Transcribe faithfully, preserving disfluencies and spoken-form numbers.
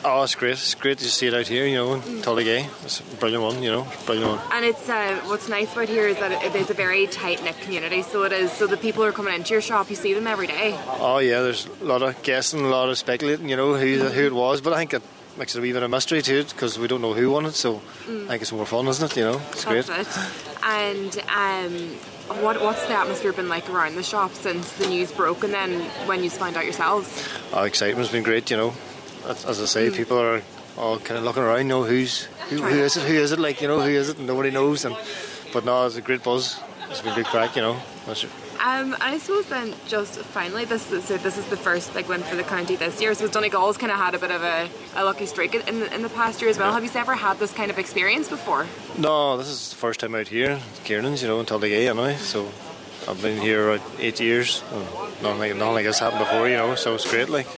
Oh, it's great. It's great to see it out here, you know, in Tulligay. It's a brilliant one, you know, brilliant one. And it's uh, what's nice about here is that it, it's a very tight-knit community, so it is. So the people who are coming into your shop, you see them every day. Oh, yeah, there's a lot of guessing, a lot of speculating, you know, who who it was. But I think it makes it a wee bit of mystery to it because we don't know who won it, so mm. I think it's more fun, isn't it, you know? It's That's great. It. And um, what what's the atmosphere been like around the shop since the news broke and then when you find out yourselves? Oh, excitement's been great, you know. As, as I say, mm. people are all kind of looking around, you know, who's who, who is it, who is it, like, you know, who is it, and nobody knows. And but no, it's a great buzz. It's been a good crack, you know. That's it. Um, and I suppose then, just finally, this is, so this is the first big win for the county this year. So Donegal's kind of had a bit of a, a lucky streak in the, in the past year as well. Yeah. Have you ever had this kind of experience before? No, this is the first time out here, Kiernan's, you know, in Tulligay anyway. So I've been here about eight years. Nothing like, nothing like this happened before, you know. So it's great, like.